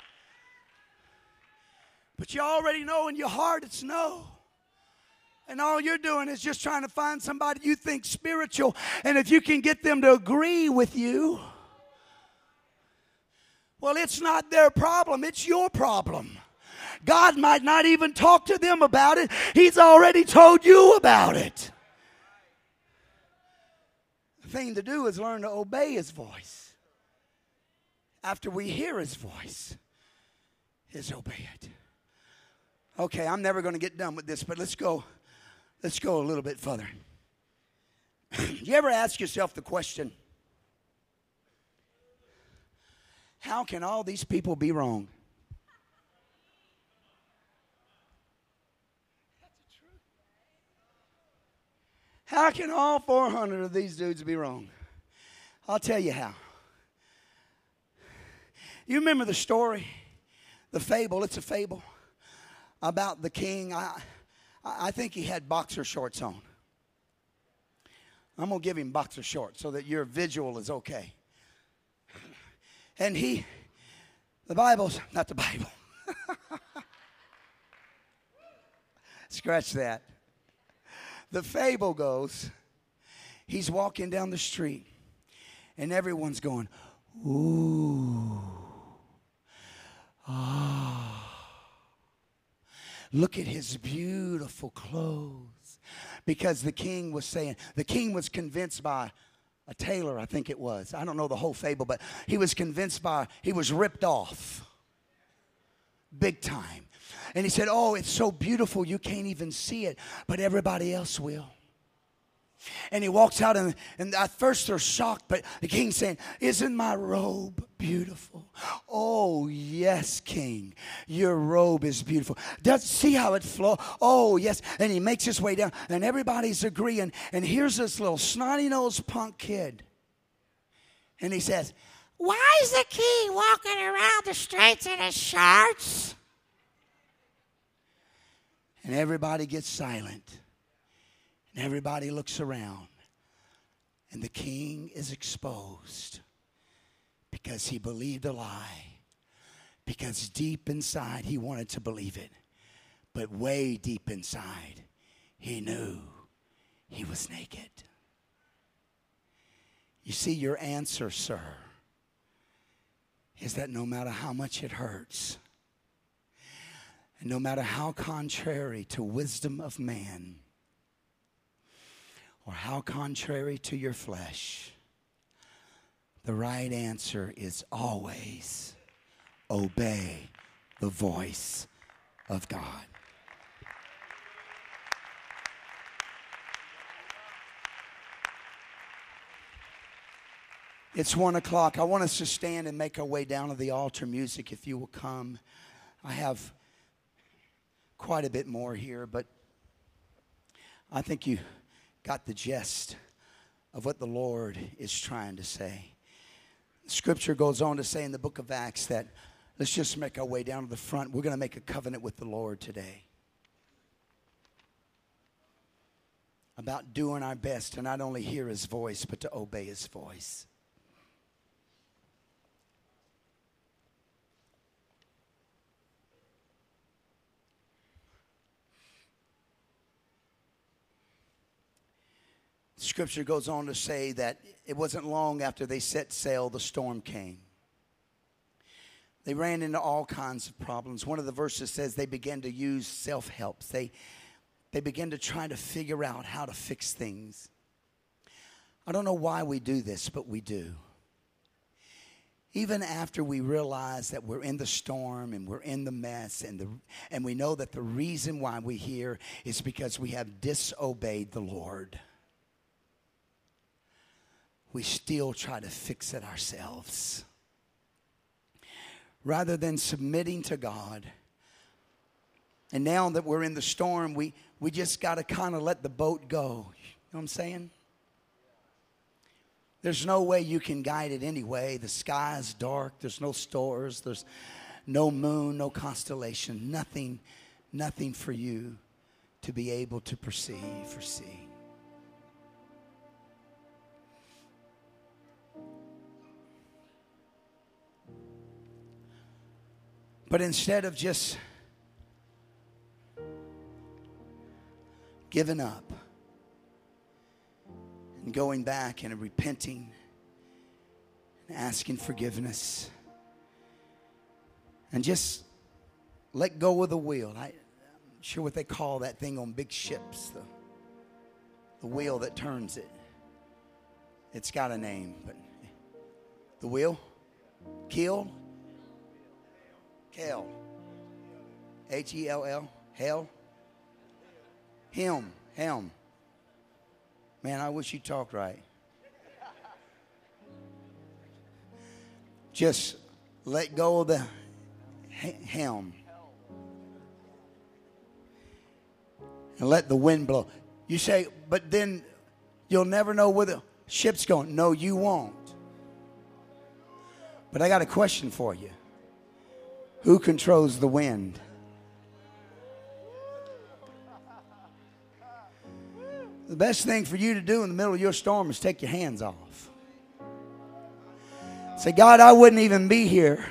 But you already know in your heart it's no. And all you're doing is just trying to find somebody you think spiritual. And if you can get them to agree with you, well, it's not their problem. It's your problem. God might not even talk to them about it. He's already told you about it. The thing to do is learn to obey His voice. After we hear His voice, is obey it. Okay, I'm never going to get done with this, but let's go a little bit further. You ever ask yourself the question, how can all these people be wrong? How can all 400 of these dudes be wrong? I'll tell you how. You remember the story, the fable, it's a fable, about the king. I think he had boxer shorts on. I'm going to give him boxer shorts so that your visual is okay. And the Bible's, not the Bible. Scratch that. The fable goes, he's walking down the street and everyone's going, ooh, ah, look at his beautiful clothes. Because the king was convinced by a tailor, I think it was. I don't know the whole fable, but he was ripped off. Big time. And he said, oh, it's so beautiful you can't even see it, but everybody else will. And he walks out, and at first they're shocked, but the king's saying, isn't my robe beautiful? Oh, yes, king, your robe is beautiful. See how it flows? Oh, yes. And he makes his way down, and everybody's agreeing. And here's this little snotty-nosed punk kid. And he says, why is the king walking around the streets in his shorts? And everybody gets silent. And everybody looks around. And the king is exposed because he believed a lie. Because deep inside he wanted to believe it. But way deep inside he knew he was naked. You see, your answer, sir, is that no matter how much it hurts, and no matter how contrary to wisdom of man, or how contrary to your flesh, the right answer is always obey the voice of God. It's 1 o'clock. I want us to stand and make our way down to the altar. Music, if you will come. I have quite a bit more here, but I think you got the gist of what the Lord is trying to say. Scripture goes on to say in the book of Acts that let's just make our way down to the front. We're going to make a covenant with the Lord today about doing our best to not only hear His voice, but to obey His voice. Scripture goes on to say that it wasn't long after they set sail, the storm came. They ran into all kinds of problems. One of the verses says they began to use self-helps. They began to try to figure out how to fix things. I don't know why we do this, but we do. Even after we realize that we're in the storm and we're in the mess and we know that the reason why we're here is because we have disobeyed the Lord. we still try to fix it ourselves. Rather than submitting to God. And now that we're in the storm, we just got to kind of let the boat go. You know what I'm saying? There's no way you can guide it anyway. The sky is dark. There's no stars. There's no moon, no constellation. Nothing for you to be able to perceive or see. But instead of just giving up and going back and repenting and asking forgiveness and just let go of the wheel. I'm sure what they call that thing on big ships, the wheel that turns it. It's got a name, but the wheel? Keel? Hell. H-E-L-L. Hell. Helm. Man, I wish you talked right. Just let go of the helm. And let the wind blow. You say, but then you'll never know where the ship's going. No, you won't. But I got a question for you. Who controls the wind? The best thing for you to do in the middle of your storm is take your hands off. Say, God, I wouldn't even be here.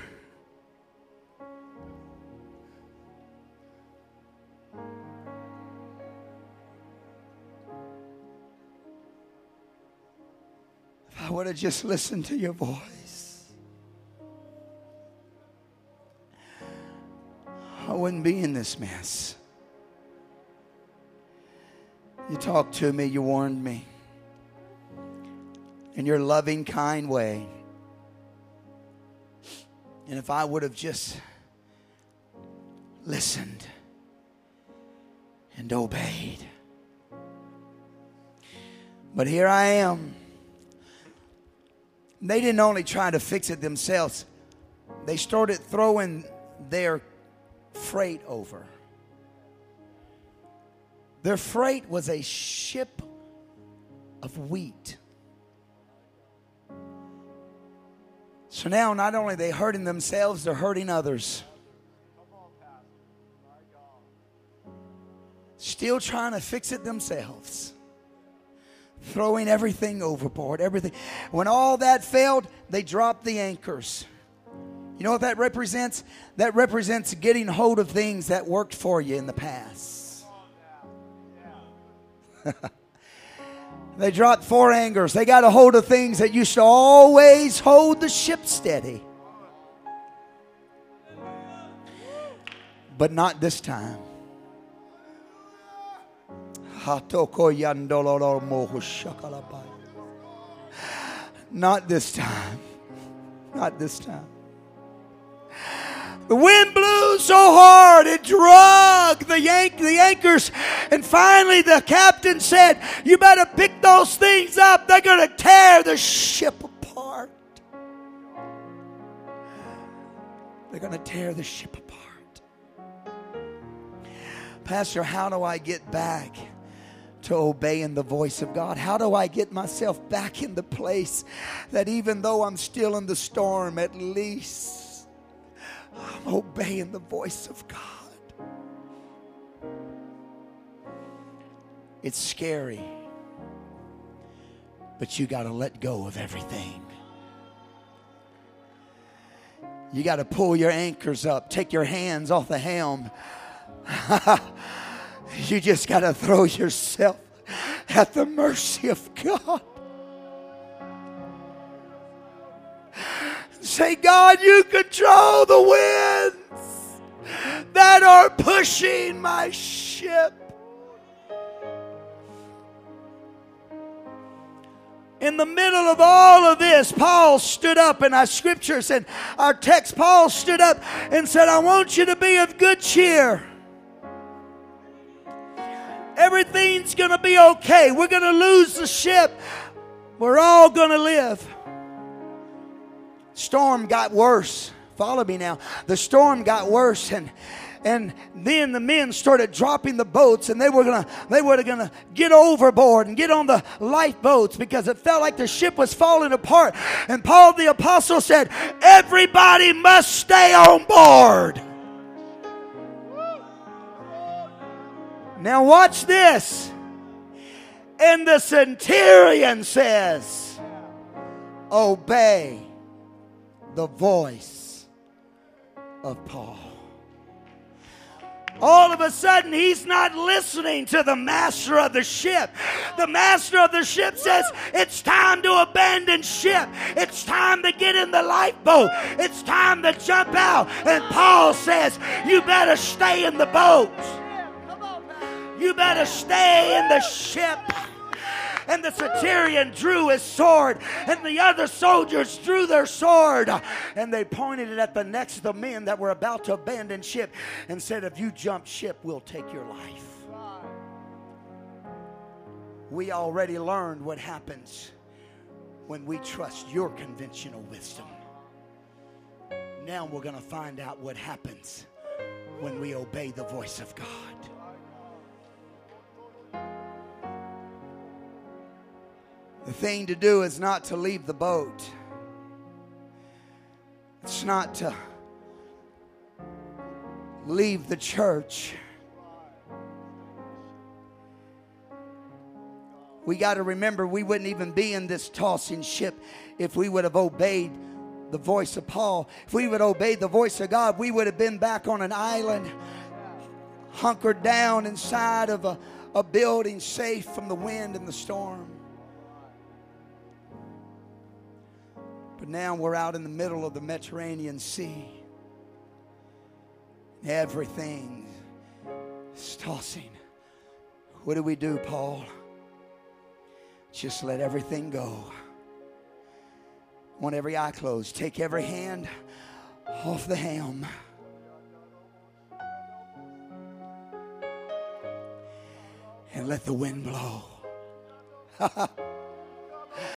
If I would have just listened to your voice, I wouldn't be in this mess. You talked to me, you warned me in your loving, kind way. And if I would have just listened and obeyed. But here I am. They didn't only try to fix it themselves. They started throwing their freight over. Their freight was a ship of wheat. So now not only are they hurting themselves, they're hurting others. Still trying to fix it themselves. Throwing everything overboard, everything. When all that failed, they dropped the anchors. You know what that represents? That represents getting hold of things that worked for you in the past. They dropped 4 anchors. They got a hold of things that used to always hold the ship steady. But not this time. Not this time. Not this time. The wind blew so hard it drug the anchors. And finally the captain said, you better pick those things up. They're going to tear the ship apart. They're going to tear the ship apart. Pastor, how do I get back to obeying the voice of God? How do I get myself back in the place that even though I'm still in the storm, at least I'm obeying the voice of God? It's scary, but you got to let go of everything. You got to pull your anchors up, take your hands off the helm. You just got to throw yourself at the mercy of God. Say, God, you control the winds that are pushing my ship. In the middle of all of this, Paul stood up in our scriptures and our text. Paul stood up and said, I want you to be of good cheer. Everything's going to be okay. We're going to lose the ship, We're all going to live. Storm got worse. Follow me now. The storm got worse, and then the men started dropping the boats, and they were gonna get overboard and get on the lifeboats because it felt like the ship was falling apart. And Paul the apostle said, everybody must stay on board. Now watch this. And the centurion says, obey the voice of Paul. All of a sudden, he's not listening to the master of the ship. The master of the ship says, it's time to abandon ship. It's time to get in the lifeboat. It's time to jump out. And Paul says, you better stay in the boat. You better stay in the ship. And the centurion drew his sword, and the other soldiers drew their sword, and they pointed it at the necks of the men that were about to abandon ship and said, if you jump ship, we'll take your life. We already learned what happens when we trust your conventional wisdom. Now we're going to find out what happens when we obey the voice of God. The thing to do is not to leave the boat. It's not to leave the church. We got to remember we wouldn't even be in this tossing ship if we would have obeyed the voice of Paul. If we would have obeyed the voice of God, we would have been back on an island, hunkered down inside of a building, safe from the wind and the storm. But now we're out in the middle of the Mediterranean Sea. Everything is tossing. What do we do, Paul? Just let everything go. I want every eye closed. Take every hand off the helm. And let the wind blow.